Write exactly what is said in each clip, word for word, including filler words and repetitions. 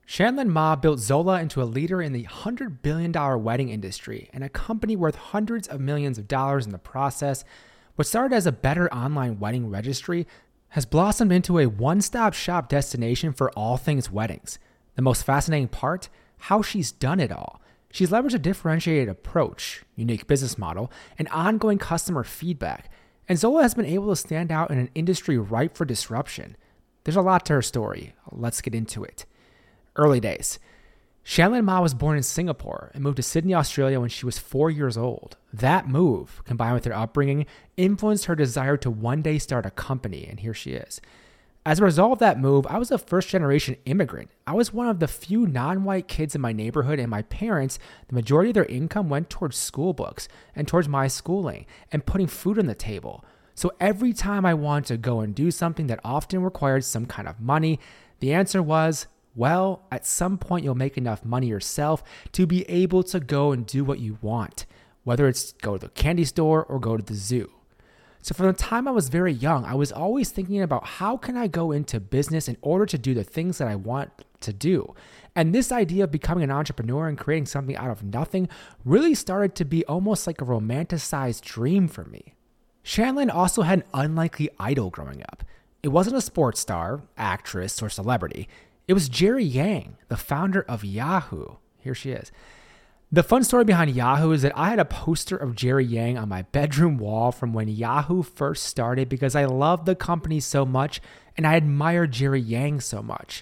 Shanlin Ma built Zola into a leader in the one hundred billion dollars wedding industry and a company worth hundreds of millions of dollars in the process. What started as a better online wedding registry has blossomed into a one-stop shop destination for all things weddings. The most fascinating part? How she's done it all. She's leveraged a differentiated approach, unique business model, and ongoing customer feedback. And Zola has been able to stand out in an industry ripe for disruption. There's a lot to her story. Let's get into it. Early days. Shanlin Ma was born in Singapore and moved to Sydney, Australia when she was four years old. That move, combined with her upbringing, influenced her desire to one day start a company, and here she is. As a result of that move, I was a first-generation immigrant. I was one of the few non-white kids in my neighborhood, and my parents, the majority of their income went towards school books and towards my schooling and putting food on the table. So every time I wanted to go and do something that often required some kind of money, the answer was, well, at some point you'll make enough money yourself to be able to go and do what you want, whether it's go to the candy store or go to the zoo. So from the time I was very young, I was always thinking about how can I go into business in order to do the things that I want to do. And this idea of becoming an entrepreneur and creating something out of nothing really started to be almost like a romanticized dream for me. Shanlin also had an unlikely idol growing up. It wasn't a sports star, actress, or celebrity. It was Jerry Yang, the founder of Yahoo. Here she is. The fun story behind Yahoo is that I had a poster of Jerry Yang on my bedroom wall from when Yahoo first started because I loved the company so much and I admired Jerry Yang so much.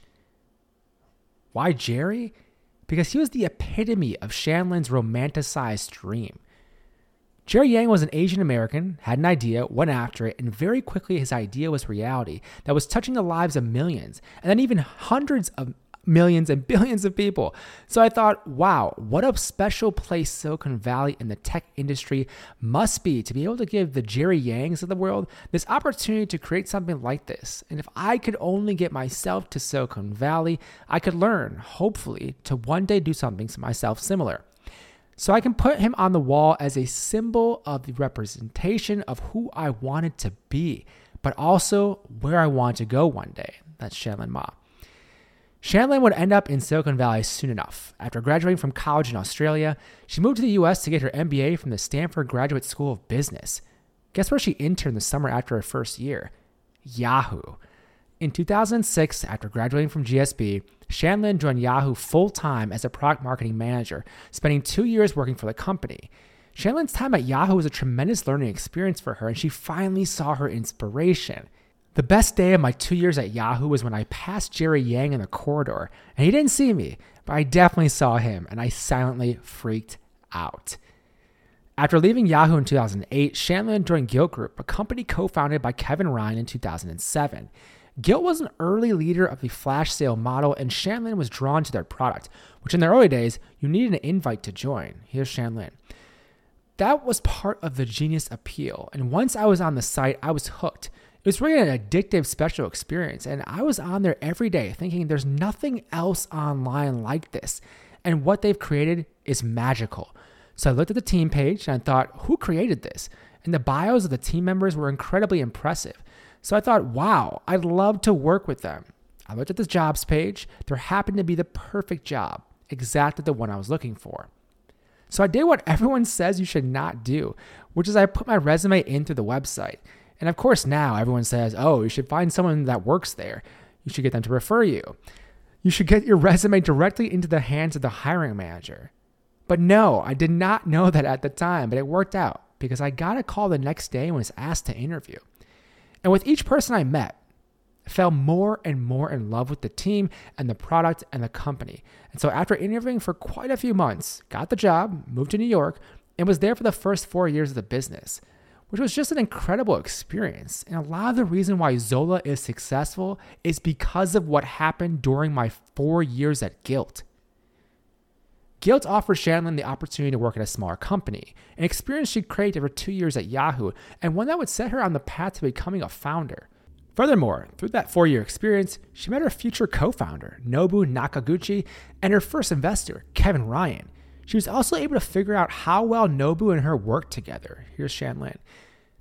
Why Jerry? Because he was the epitome of Shanlin's romanticized dream. Jerry Yang was an Asian American, had an idea, went after it, and very quickly his idea was reality that was touching the lives of millions, and then even hundreds of millions and billions of people. So I thought, wow, what a special place Silicon Valley and the tech industry must be to be able to give the Jerry Yangs of the world this opportunity to create something like this. And if I could only get myself to Silicon Valley, I could learn, hopefully, to one day do something to myself similar. So I can put him on the wall as a symbol of the representation of who I wanted to be, but also where I want to go one day. That's Shanlin Ma. Shanlin would end up in Silicon Valley soon enough. After graduating from college in Australia, she moved to the U S to get her M B A from the Stanford Graduate School of Business. Guess where she interned the summer after her first year? Yahoo. In two thousand six, after graduating from G S B, Shanlin joined Yahoo full-time as a product marketing manager, spending two years working for the company. Shanlin's time at Yahoo was a tremendous learning experience for her, and she finally saw her inspiration. The best day of my two years at Yahoo was when I passed Jerry Yang in the corridor, and he didn't see me, but I definitely saw him, and I silently freaked out. After leaving Yahoo in two thousand eight, Shanlin joined Gilt Group, a company co-founded by Kevin Ryan in two thousand seven. Gilt was an early leader of the flash sale model, and Shanlin was drawn to their product, which in the early days, you needed an invite to join. Here's Shanlin. That was part of the genius appeal, and once I was on the site, I was hooked. It was really an addictive special experience, and I was on there every day thinking there's nothing else online like this, and what they've created is magical. So I looked at the team page and I thought, who created this? And the bios of the team members were incredibly impressive. So I thought, wow, I'd love to work with them. I looked at the jobs page. There happened to be the perfect job, exactly the one I was looking for. So I did what everyone says you should not do, which is I put my resume into the website. And of course now everyone says, oh, you should find someone that works there. You should get them to refer you. You should get your resume directly into the hands of the hiring manager. But no, I did not know that at the time, but it worked out because I got a call the next day and was asked to interview. And with each person I met, I fell more and more in love with the team and the product and the company. And so after interviewing for quite a few months, got the job, moved to New York, and was there for the first four years of the business, which was just an incredible experience. And a lot of the reason why Zola is successful is because of what happened during my four years at Gilt. Gilt offered Shanlin the opportunity to work at a smaller company, an experience she created for two years at Yahoo, and one that would set her on the path to becoming a founder. Furthermore, through that four-year experience, she met her future co-founder, Nobu Nakaguchi, and her first investor, Kevin Ryan. She was also able to figure out how well Nobu and her worked together. Here's Shanlin.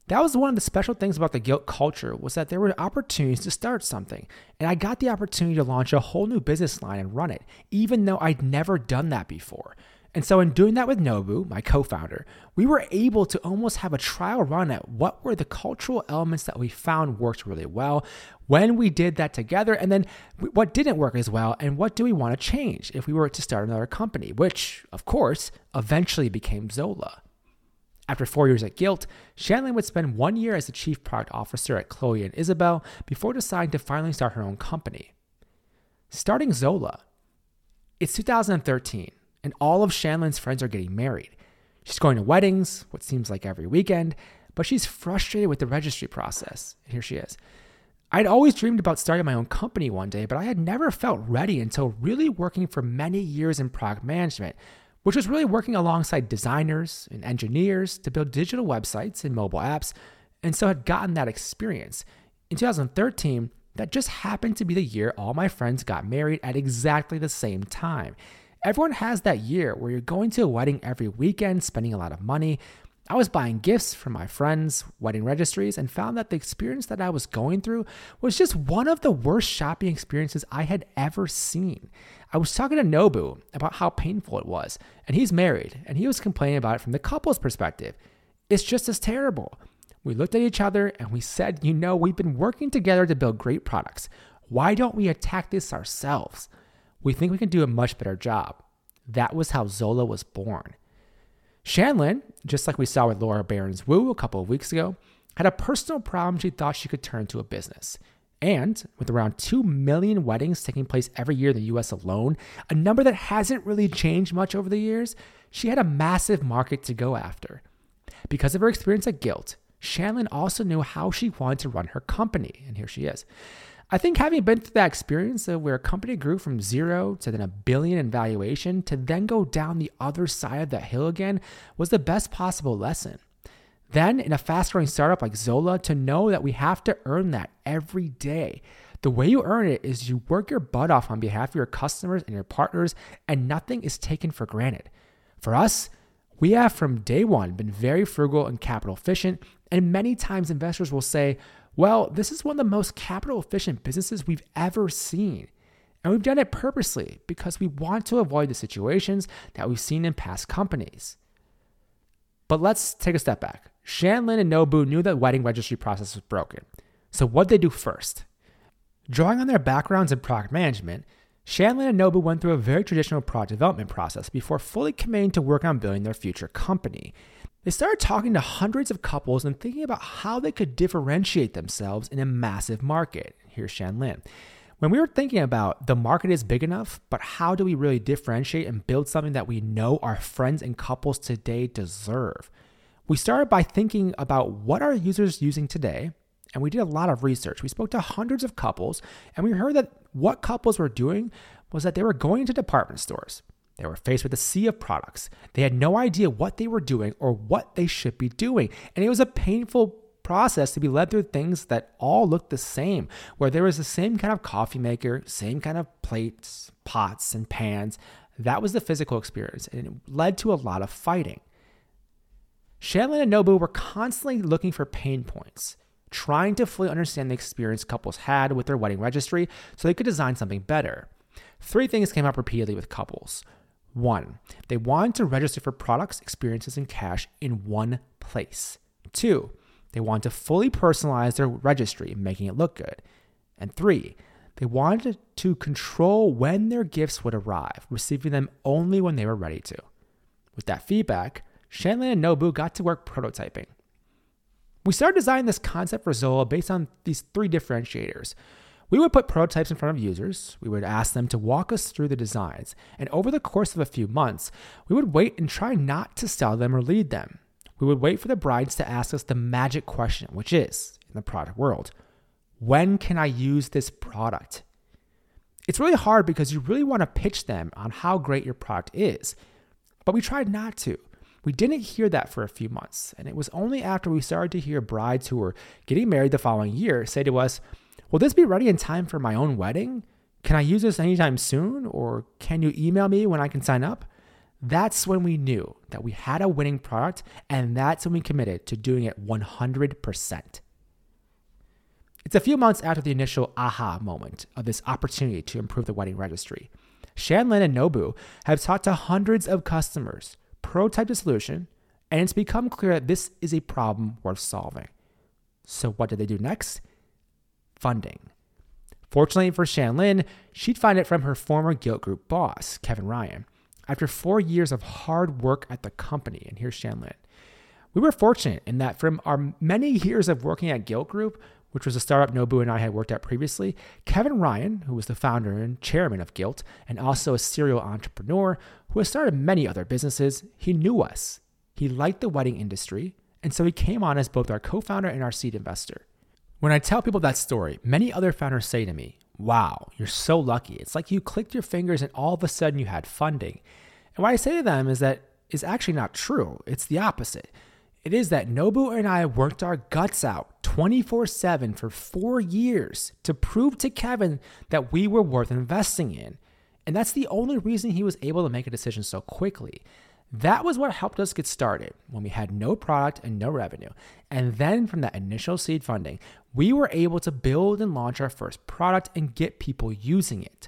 That was one of the special things about the Gilt culture, was that there were opportunities to start something. And I got the opportunity to launch a whole new business line and run it, even though I'd never done that before. And so in doing that with Nobu, my co-founder, we were able to almost have a trial run at what were the cultural elements that we found worked really well when we did that together, and then what didn't work as well, and what do we want to change if we were to start another company, which, of course, eventually became Zola. After four years at Gilt, Shanlyn would spend one year as the chief product officer at Chloe and Isabel before deciding to finally start her own company. Starting Zola. It's two thousand thirteen. And all of Shanlyn's friends are getting married. She's going to weddings, what seems like every weekend, but she's frustrated with the registry process. And here she is. I'd always dreamed about starting my own company one day, but I had never felt ready until really working for many years in product management, which was really working alongside designers and engineers to build digital websites and mobile apps, and so had gotten that experience. In two thousand thirteen, that just happened to be the year all my friends got married at exactly the same time. Everyone has that year where you're going to a wedding every weekend, spending a lot of money. I was buying gifts from my friends' wedding registries and found that the experience that I was going through was just one of the worst shopping experiences I had ever seen. I was talking to Nobu about how painful it was, and he's married, and he was complaining about it from the couple's perspective. It's just as terrible. We looked at each other and we said, you know, we've been working together to build great products. Why don't we attack this ourselves? We think we can do a much better job. That was how Zola was born. Shanlyn, just like we saw with Laura Barron's Woo a couple of weeks ago, had a personal problem she thought she could turn into a business. And with around two million weddings taking place every year in the U S alone, a number that hasn't really changed much over the years, she had a massive market to go after. Because of her experience at Gilt, Shanlyn also knew how she wanted to run her company, and here she is. I think having been through that experience of where a company grew from zero to then a billion in valuation to then go down the other side of that hill again was the best possible lesson. Then in a fast-growing startup like Zola, to know that we have to earn that every day. The way you earn it is you work your butt off on behalf of your customers and your partners, and nothing is taken for granted. For us, we have from day one been very frugal and capital efficient, and many times investors will say, well, this is one of the most capital efficient businesses we've ever seen. And we've done it purposely because we want to avoid the situations that we've seen in past companies. But let's take a step back. Shanlyn and Nobu knew that wedding registry process was broken. So what did they do first? Drawing on their backgrounds in product management, Shanlyn and Nobu went through a very traditional product development process before fully committing to work on building their future company. They started talking to hundreds of couples and thinking about how they could differentiate themselves in a massive market. Here's Shanlyn. When we were thinking about the market is big enough, but how do we really differentiate and build something that we know our friends and couples today deserve? We started by thinking about what are users using today, and we did a lot of research. We spoke to hundreds of couples, and we heard that what couples were doing was that they were going to department stores. They were faced with a sea of products. They had no idea what they were doing or what they should be doing. And it was a painful process to be led through things that all looked the same, where there was the same kind of coffee maker, same kind of plates, pots, and pans. That was the physical experience, and it led to a lot of fighting. Shanlyn and Nobu were constantly looking for pain points, trying to fully understand the experience couples had with their wedding registry so they could design something better. Three things came up repeatedly with couples. One, they wanted to register for products, experiences, and cash in one place. Two, they wanted to fully personalize their registry, making it look good. And three, they wanted to control when their gifts would arrive, receiving them only when they were ready to. With that feedback, Shanlyn and Nobu got to work prototyping. We started designing this concept for Zola based on these three differentiators. We would put prototypes in front of users, we would ask them to walk us through the designs, and over the course of a few months, we would wait and try not to sell them or lead them. We would wait for the brides to ask us the magic question, which is, in the product world, when can I use this product? It's really hard because you really want to pitch them on how great your product is, but we tried not to. We didn't hear that for a few months, and it was only after we started to hear brides who were getting married the following year say to us, will this be ready in time for my own wedding? Can I use this anytime soon? Or can you email me when I can sign up? That's when we knew that we had a winning product, and that's when we committed to doing it one hundred percent. It's a few months after the initial aha moment of this opportunity to improve the wedding registry. Shanlin and Nobu have talked to hundreds of customers, prototyped a solution, and it's become clear that this is a problem worth solving. So what did they do next? Funding. Fortunately for Shanlin, she'd find it from her former Gilt Group boss, Kevin Ryan, after four years of hard work at the company. And here's Shanlin. We were fortunate in that from our many years of working at Gilt Group, which was a startup Nobu and I had worked at previously, Kevin Ryan, who was the founder and chairman of Gilt, and also a serial entrepreneur who has started many other businesses, he knew us. He liked the wedding industry, and so he came on as both our co-founder and our seed investor. When I tell people that story, many other founders say to me, wow, you're so lucky. It's like you clicked your fingers and all of a sudden you had funding. And what I say to them is that is actually not true. It's the opposite. It is that Nobu and I worked our guts out twenty-four seven for four years to prove to Kevin that we were worth investing in. And that's the only reason he was able to make a decision so quickly. That was what helped us get started when we had no product and no revenue. And then from that initial seed funding, we were able to build and launch our first product and get people using it.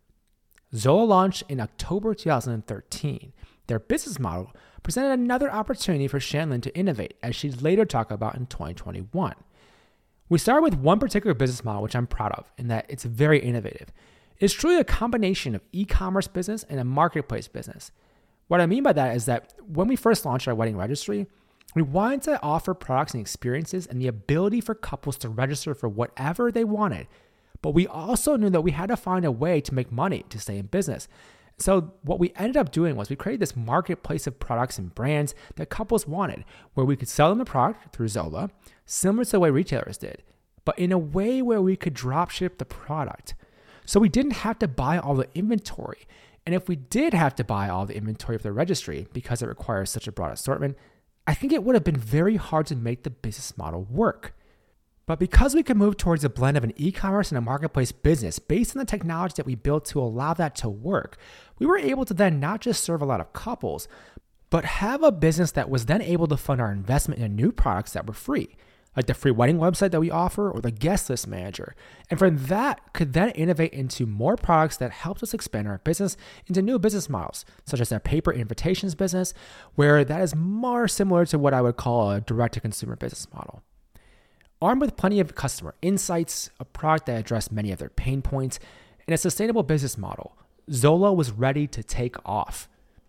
Zola launched in October two thousand thirteen. Their business model presented another opportunity for Shanlin to innovate, as she'd later talk about in twenty twenty-one. We started with one particular business model, which I'm proud of, in that it's very innovative. It's truly a combination of e-commerce business and a marketplace business. What I mean by that is that when we first launched our wedding registry, we wanted to offer products and experiences and the ability for couples to register for whatever they wanted. But we also knew that we had to find a way to make money to stay in business. So what we ended up doing was we created this marketplace of products and brands that couples wanted, where we could sell them the product through Zola, similar to the way retailers did, but in a way where we could drop ship the product. So we didn't have to buy all the inventory. And if we did have to buy all the inventory for the registry because it requires such a broad assortment, I think it would have been very hard to make the business model work. But because we could move towards a blend of an e-commerce and a marketplace business based on the technology that we built to allow that to work, we were able to then not just serve a lot of couples, but have a business that was then able to fund our investment in new products that were free, like the free wedding website that we offer or the guest list manager. And from that could then innovate into more products that helped us expand our business into new business models, such as our paper invitations business, where that is more similar to what I would call a direct-to-consumer business model. Armed with plenty of customer insights, a product that addressed many of their pain points, and a sustainable business model, Zola was ready to take off.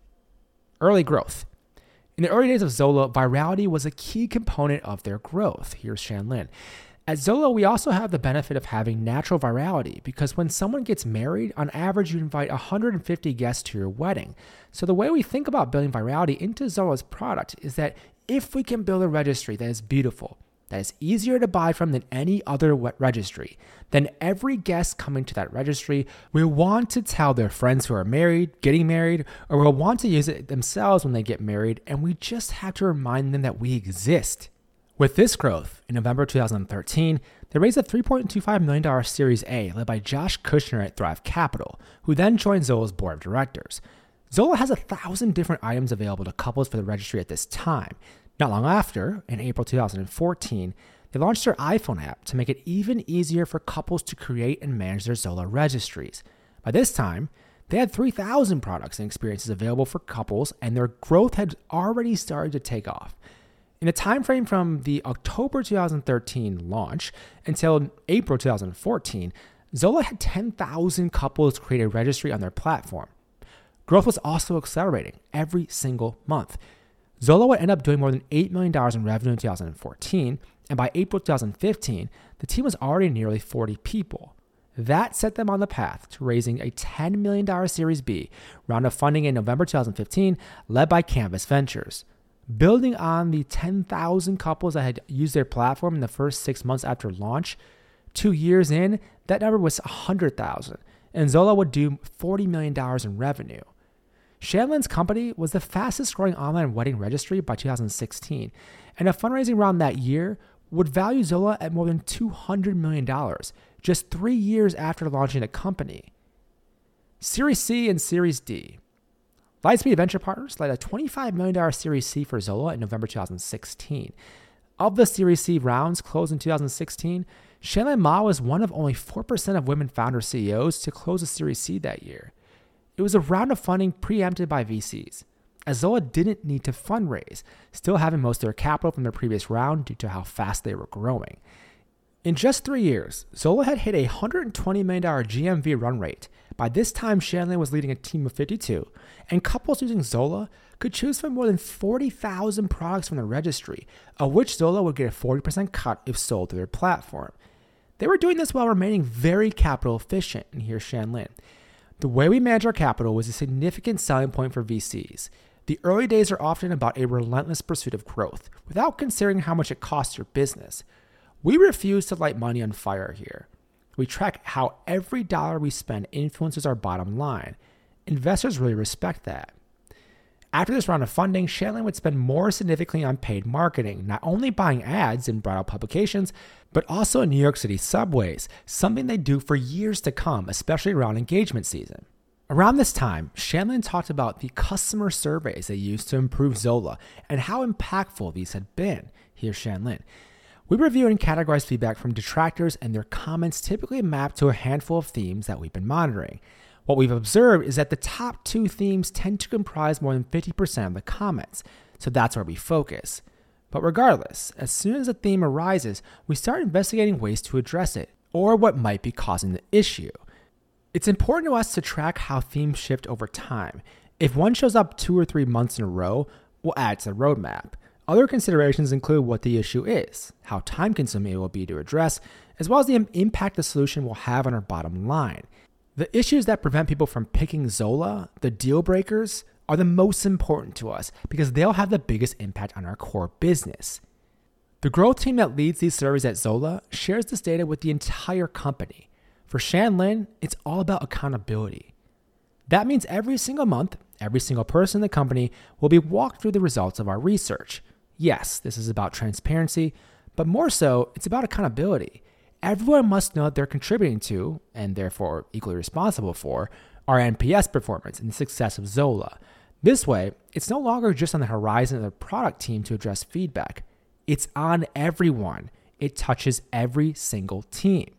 Early growth. In the early days of Zola, virality was a key component of their growth. Here's Shanlin. At Zola, we also have the benefit of having natural virality because when someone gets married, on average, you invite one hundred fifty guests to your wedding. So the way we think about building virality into Zola's product is that if we can build a registry that is beautiful, that is easier to buy from than any other registry, then every guest coming to that registry will want to tell their friends who are married, getting married, or will want to use it themselves when they get married, and we just have to remind them that we exist. With this growth, in November two thousand thirteen, they raised a three point two five million dollars Series A led by Josh Kushner at Thrive Capital, who then joined Zola's board of directors. Zola has a thousand different items available to couples for the registry at this time. Not long after, in April two thousand fourteen, they launched their iPhone app to make it even easier for couples to create and manage their Zola registries. By this time, they had three thousand products and experiences available for couples, and their growth had already started to take off. In the time frame from the October two thousand thirteen launch until April two thousand fourteen, Zola had ten thousand couples create a registry on their platform. Growth was also accelerating every single month. Zola would end up doing more than eight million dollars in revenue in two thousand fourteen, and by April two thousand fifteen, the team was already nearly forty people. That set them on the path to raising a ten million dollars Series B round of funding in November two thousand fifteen, led by Canvas Ventures. Building on the ten thousand couples that had used their platform in the first six months after launch, two years in, that number was one hundred thousand, and Zola would do forty million dollars in revenue. Shanlin's company was the fastest growing online wedding registry by two thousand sixteen, and a fundraising round that year would value Zola at more than two hundred million dollars, just three years after launching the company. Series C and Series D. Lightspeed Venture Partners led a twenty-five million dollars Series C for Zola in November two thousand sixteen. Of the Series C rounds closed in two thousand sixteen, Shanlin Ma was one of only four percent of women founder C E Os to close a Series C that year. It was a round of funding preempted by V Cs, as Zola didn't need to fundraise, still having most of their capital from their previous round due to how fast they were growing. In just three years, Zola had hit a one hundred twenty million dollars G M V run rate. By this time, Shanlin was leading a team of fifty-two, and couples using Zola could choose from more than forty thousand products from the registry, of which Zola would get a forty percent cut if sold through their platform. They were doing this while remaining very capital efficient, and here's Shanlin. The way we manage our capital was a significant selling point for V Cs. The early days are often about a relentless pursuit of growth, without considering how much it costs your business. We refuse to light money on fire here. We track how every dollar we spend influences our bottom line. Investors really respect that. After this round of funding, Shanlin would spend more significantly on paid marketing, not only buying ads in bridal publications, but also in New York City subways, something they do for years to come, especially around engagement season. Around this time, Shanlin talked about the customer surveys they used to improve Zola and how impactful these had been. Here's Shanlin. We review and categorize feedback from detractors, and their comments typically map to a handful of themes that we've been monitoring. What we've observed is that the top two themes tend to comprise more than fifty percent of the comments, so that's where we focus. But regardless, as soon as a theme arises, we start investigating ways to address it, or what might be causing the issue. It's important to us to track how themes shift over time. If one shows up two or three months in a row, we'll add to the roadmap. Other considerations include what the issue is, how time-consuming it will be to address, as well as the impact the solution will have on our bottom line. The issues that prevent people from picking Zola, the deal breakers, are the most important to us because they'll have the biggest impact on our core business. The growth team that leads these surveys at Zola shares this data with the entire company. For Shanlin, it's all about accountability. That means every single month, every single person in the company will be walked through the results of our research. Yes, this is about transparency, but more so, it's about accountability. Everyone must know that they're contributing to, and therefore equally responsible for, our N P S performance and the success of Zola. This way, it's no longer just on the horizon of the product team to address feedback. It's on everyone. It touches every single team.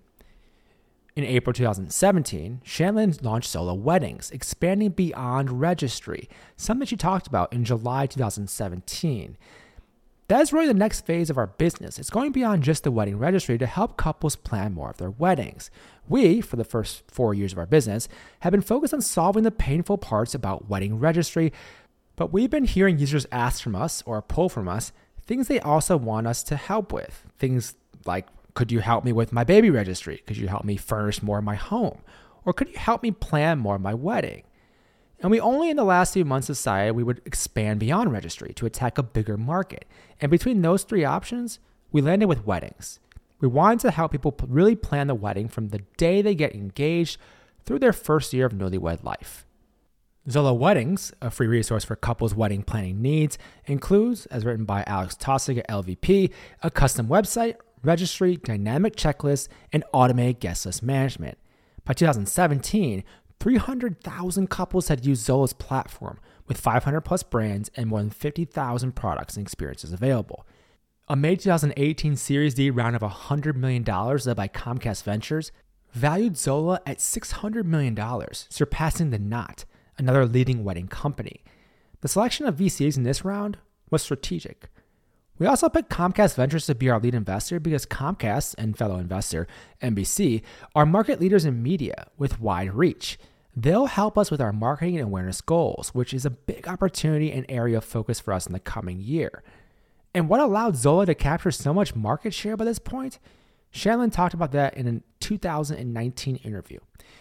In April two thousand seventeen, Shanlin launched Zola Weddings, expanding beyond registry, something she talked about in July two thousand seventeen. That is really the next phase of our business. It's going beyond just the wedding registry to help couples plan more of their weddings. We, for the first four years of our business, have been focused on solving the painful parts about wedding registry, but we've been hearing users ask from us or pull from us things they also want us to help with. Things like, could you help me with my baby registry? Could you help me furnish more of my home? Or could you help me plan more of my wedding? And we only in the last few months decided we would expand beyond registry to attack a bigger market. And between those three options, we landed with weddings. We wanted to help people really plan the wedding from the day they get engaged through their first year of newlywed life. Zola Weddings, a free resource for couples' wedding planning needs, includes, as written by Alex Tossig at L V P, a custom website, registry, dynamic checklist, and automated guest list management. By two thousand seventeen, three hundred thousand couples had used Zola's platform, with five hundred plus brands and more than fifty thousand products and experiences available. A May two thousand eighteen Series D round of one hundred million dollars led by Comcast Ventures valued Zola at six hundred million dollars, surpassing The Knot, another leading wedding company. The selection of V Cs in this round was strategic. We also picked Comcast Ventures to be our lead investor because Comcast and fellow investor N B C are market leaders in media with wide reach. They'll help us with our marketing and awareness goals, which is a big opportunity and area of focus for us in the coming year. And what allowed Zola to capture so much market share by this point? Shanlin talked about that in a two thousand nineteen interview.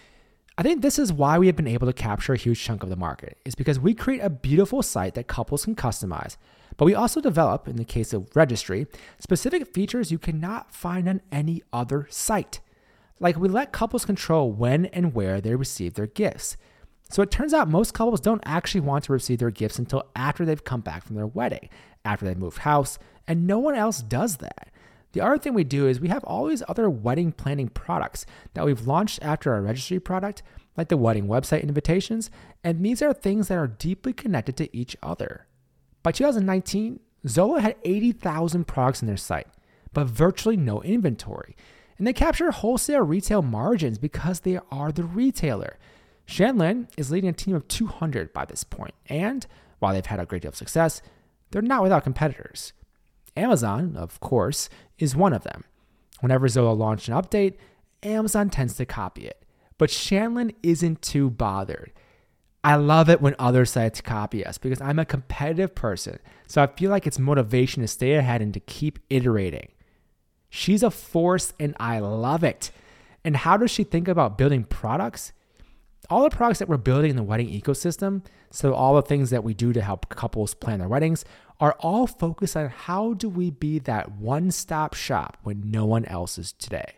I think this is why we have been able to capture a huge chunk of the market, is because we create a beautiful site that couples can customize, but we also develop, in the case of registry, specific features you cannot find on any other site. Like we let couples control when and where they receive their gifts. So it turns out most couples don't actually want to receive their gifts until after they've come back from their wedding, after they've moved house, and no one else does that. The other thing we do is we have all these other wedding planning products that we've launched after our registry product like the wedding website invitations, and these are things that are deeply connected to each other. By two thousand nineteen, Zola had eighty thousand products on their site, but virtually no inventory. And they capture wholesale retail margins because they are the retailer. Shanlin is leading a team of two hundred by this point, and while they've had a great deal of success, they're not without competitors. Amazon, of course, is one of them. Whenever Zola launched an update, Amazon tends to copy it. But Shanlin isn't too bothered. I love it when other sites copy us because I'm a competitive person, so I feel like it's motivation to stay ahead and to keep iterating. She's a force and I love it. And how does she think about building products? All the products that we're building in the wedding ecosystem, so all the things that we do to help couples plan their weddings, are all focused on how do we be that one-stop shop when no one else is today.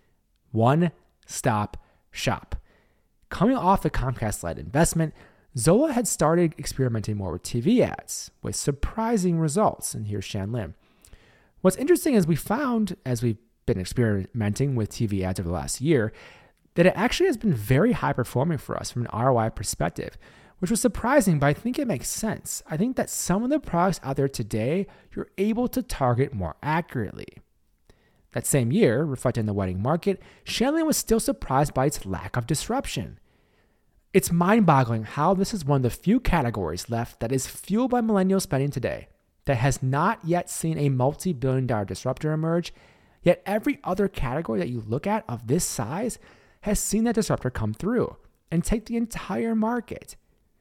One-stop shop. Coming off the Comcast-led investment, Zola had started experimenting more with T V ads with surprising results. And here's Shanlin. What's interesting is we found, as we've been experimenting with T V ads over the last year, that it actually has been very high performing for us from an R O I perspective, which was surprising, but I think it makes sense. I think that some of the products out there today, you're able to target more accurately. That same year, reflecting the wedding market, Shanlin was still surprised by its lack of disruption. It's mind-boggling how this is one of the few categories left that is fueled by millennial spending today that has not yet seen a multi-billion dollar disruptor emerge, yet every other category that you look at of this size has seen that disruptor come through and take the entire market.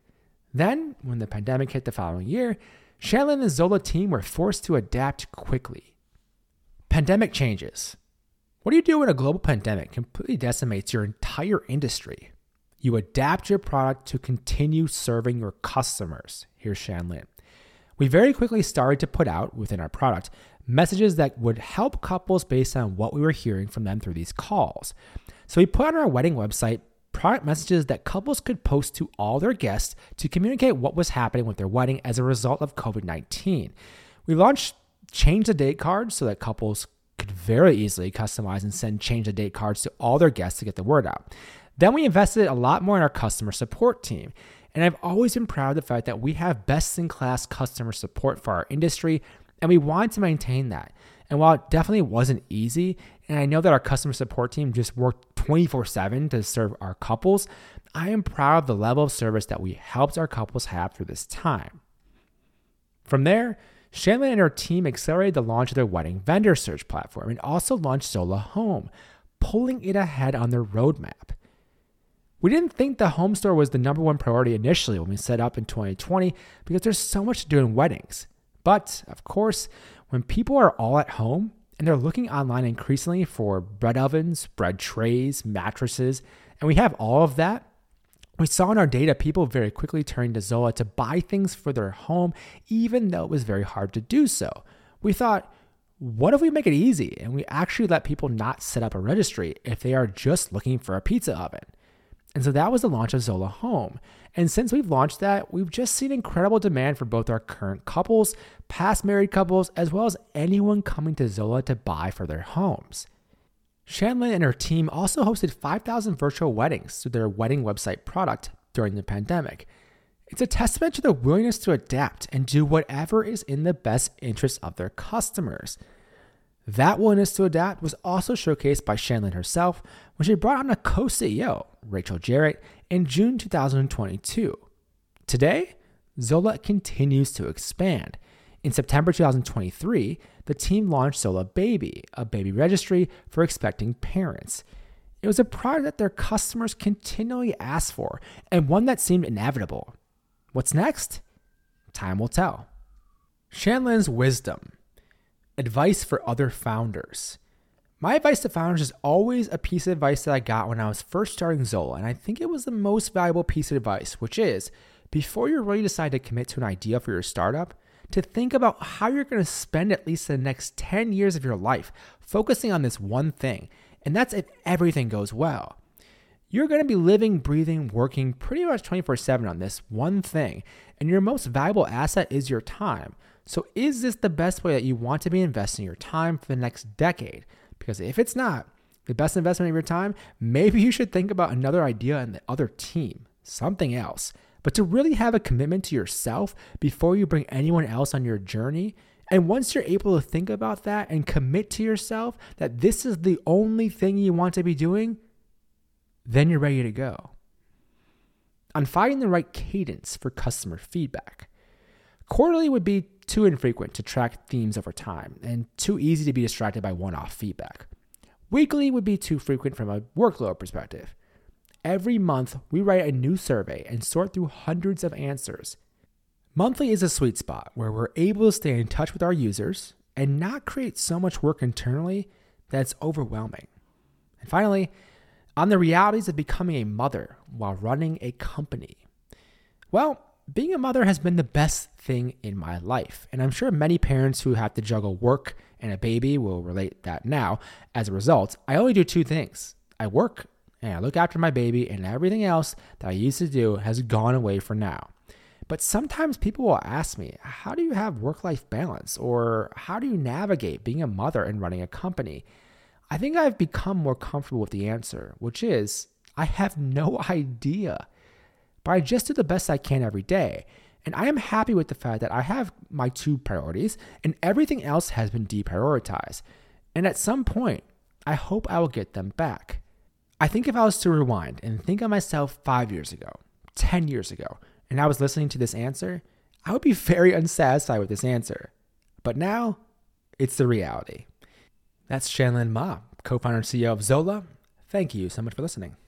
Then, when the pandemic hit the following year, Shanlin and the Zola team were forced to adapt quickly. Pandemic changes. What do you do when a global pandemic completely decimates your entire industry? You adapt your product to continue serving your customers. Here's Shanlin. We very quickly started to put out within our product messages that would help couples based on what we were hearing from them through these calls. So we put on our wedding website product messages that couples could post to all their guests to communicate what was happening with their wedding as a result of covid nineteen. We launched change the date cards so that couples could very easily customize and send change the date cards to all their guests to get the word out. Then we invested a lot more in our customer support team. And I've always been proud of the fact that we have best-in-class customer support for our industry, and we wanted to maintain that. And while it definitely wasn't easy, and I know that our customer support team just worked twenty-four seven to serve our couples, I am proud of the level of service that we helped our couples have through this time. From there, Shanlin and her team accelerated the launch of their wedding vendor search platform and also launched Zola Home, pulling it ahead on their roadmap. We didn't think the home store was the number one priority initially when we set up in twenty twenty because there's so much to do in weddings. But, of course, when people are all at home and they're looking online increasingly for bread ovens, bread trays, mattresses, and we have all of that, we saw in our data people very quickly turning to Zola to buy things for their home, even though it was very hard to do so. We thought, what if we make it easy and we actually let people not set up a registry if they are just looking for a pizza oven? And so that was the launch of Zola Home. And since we've launched that, we've just seen incredible demand for both our current couples, past married couples, as well as anyone coming to Zola to buy for their homes. Shanlin and her team also hosted five thousand virtual weddings through their wedding website product during the pandemic. It's a testament to their willingness to adapt and do whatever is in the best interest of their customers. That willingness to adapt was also showcased by Shanlin herself when she brought on a co-C E O, Rachel Jarrett, in June two thousand twenty-two. Today, Zola continues to expand. In September two thousand twenty-three, the team launched Zola Baby, a baby registry for expecting parents. It was a product that their customers continually asked for and one that seemed inevitable. What's next? Time will tell. Shanlin's wisdom. Advice for other founders. My advice to founders is always a piece of advice that I got when I was first starting Zola, and I think it was the most valuable piece of advice, which is, before you really decide to commit to an idea for your startup, to think about how you're going to spend at least the next ten years of your life focusing on this one thing, and that's if everything goes well. You're going to be living, breathing, working pretty much twenty-four seven on this one thing, and your most valuable asset is your time. So is this the best way that you want to be investing your time for the next decade? Because if it's not, the best investment of your time, maybe you should think about another idea in the other team, something else. But to really have a commitment to yourself before you bring anyone else on your journey, and once you're able to think about that and commit to yourself that this is the only thing you want to be doing, then you're ready to go. On finding the right cadence for customer feedback. Quarterly would be too infrequent to track themes over time and too easy to be distracted by one-off feedback. Weekly would be too frequent from a workload perspective. Every month, we write a new survey and sort through hundreds of answers. Monthly is a sweet spot where we're able to stay in touch with our users and not create so much work internally that it's overwhelming. And finally, on the realities of becoming a mother while running a company. Well, being a mother has been the best thing in my life, and I'm sure many parents who have to juggle work and a baby will relate that now. As a result, I only do two things. I work and I look after my baby, and everything else that I used to do has gone away for now. But sometimes people will ask me, how do you have work-life balance? Or how do you navigate being a mother and running a company? I think I've become more comfortable with the answer, which is, I have no idea. But I just do the best I can every day. And I am happy with the fact that I have my two priorities and everything else has been deprioritized. And at some point, I hope I will get them back. I think if I was to rewind and think of myself five years ago, ten years ago, and I was listening to this answer, I would be very unsatisfied with this answer. But now, it's the reality. That's Shanlin Ma, co-founder and C E O of Zola. Thank you so much for listening.